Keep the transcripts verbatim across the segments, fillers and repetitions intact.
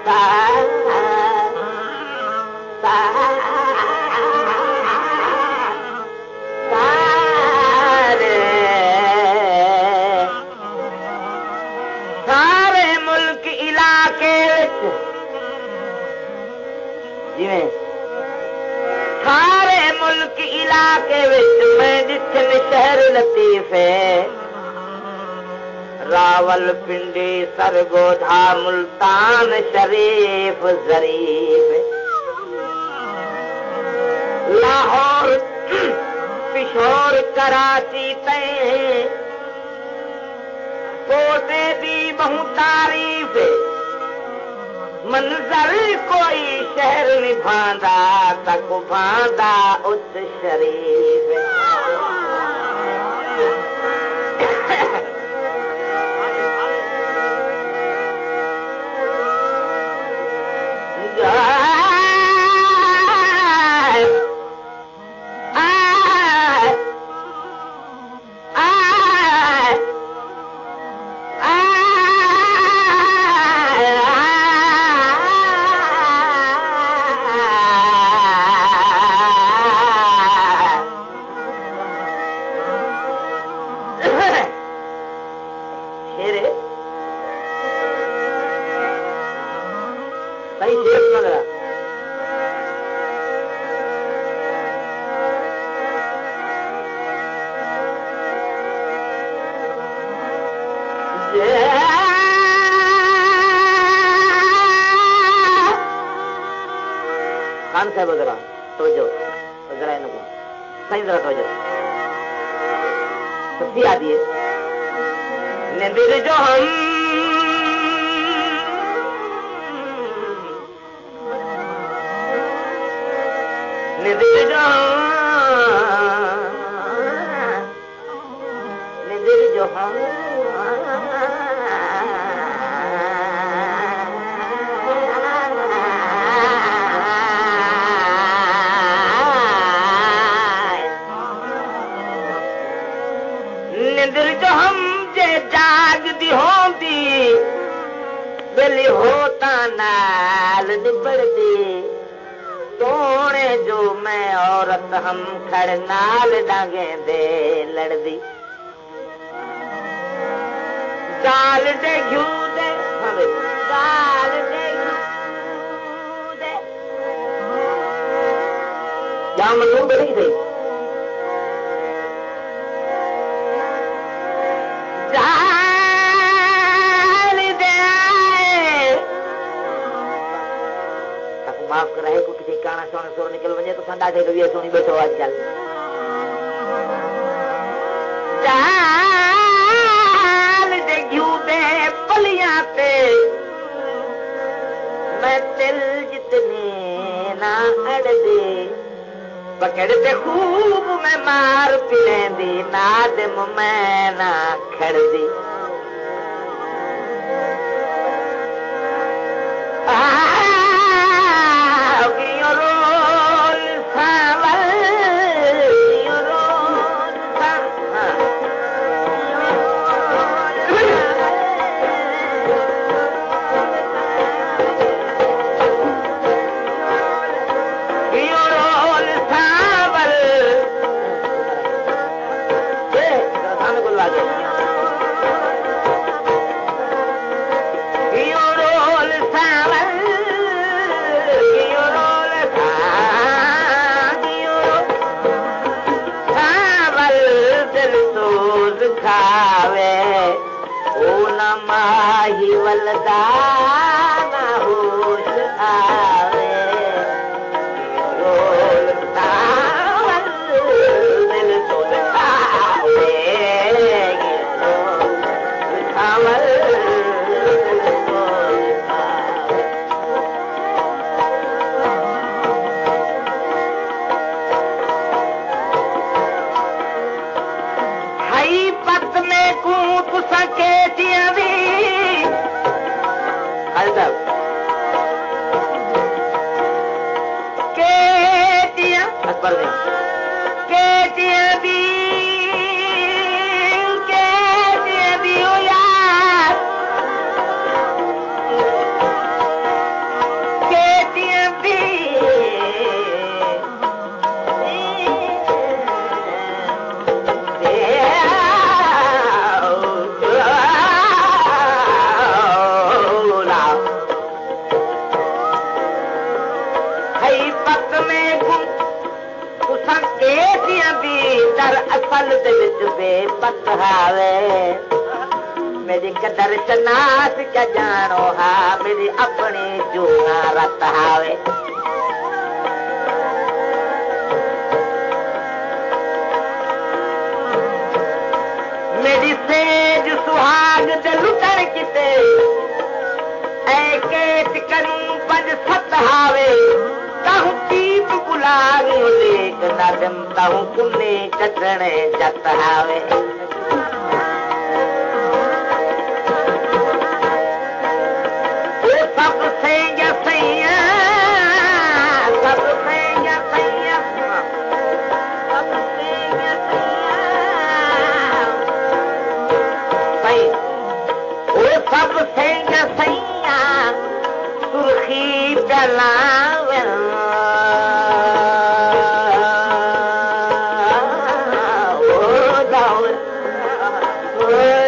जिवें सारे मुल्क इलाके विच मैं जिथे शहर लतीफ है रावलपिंडी सरगोधा मुल्तान शरीफ जरीफ लाहौर पिशोर कराची तय पोते दी बहु तारीफ मंजर कोई शहर निभांदा तक भांदा उस शरीफ खान साहब जरा तो जो जरा इनको सही जरा तो जो तो दिया दिए निंदिर जो हम निंदिर जो निंदिर जो हम निंदिर जो हम जे जाग दी होंदी बेली होता नाल निबड़ दी सोने जो मैं औरत हम खड़ नाल डांगे दे लड़दी गाल दे घू दे गाल दे घू दे क्या मतलब बड़ी थी माफ कराए को किसी काना सोने सोर निकल वजे तो संडा थे कभी सोनी बैठो आजकल जाल दे घू दे पलियां पे मैं तिल जितने ना अड़ दे पकड़ दे खूब मैं मार पिलेंदी नादम मैं ना खड़ दी पल दे विच बेपत हावे मेरी कदर चनास क्या जानो हा मेरी अपनी जूना रत हावे मेरी सेज सुहाग दे लुटण किते ऐ केत करूं पंज सत हावे ताहू दीप गुलाब लेक नदम ताहू कुने चटणे जत हावे सब सैया सैया सब सैया सैया सब सैया सैया ओ सब सैया सैया सुर्खी जलावे ओ जाओ ओ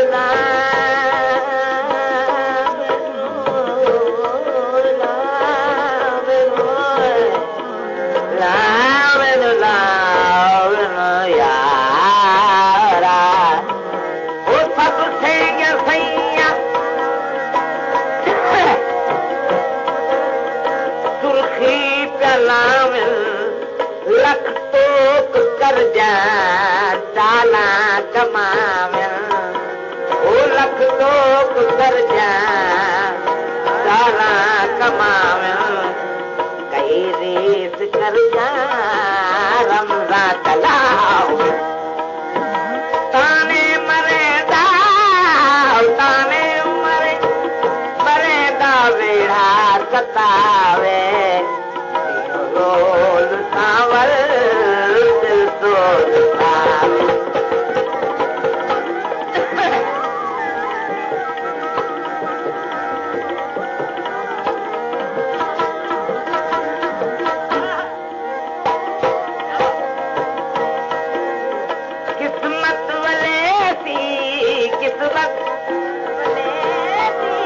लख तोक कर जा चाला कमावे ओ लख तोक कर जा चाला कमावे कई रेस कर जा रमजा चलाओ ताने मरे दाव ताने मरे मरे दा वेड़ा सतावे रोल सावर दिल सोल सावे किस्मत वाले सी किस्मत वाले सी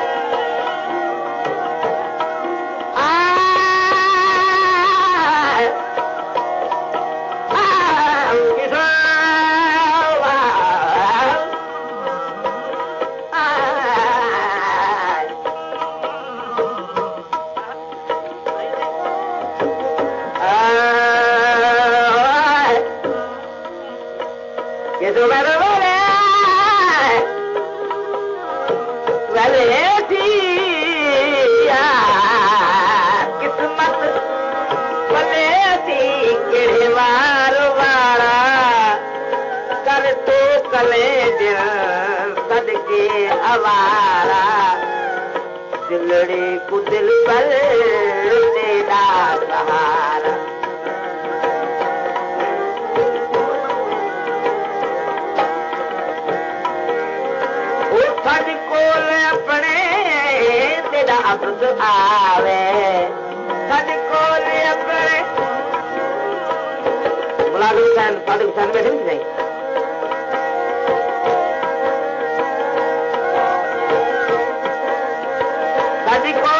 दिलड़ी को दिल पर तेरा सहारा सज कोल अपने तेरा अब्द आवे सज कोल अपने मुलाजिम हुसैन सादिक हुसैन बैठे नहीं सज को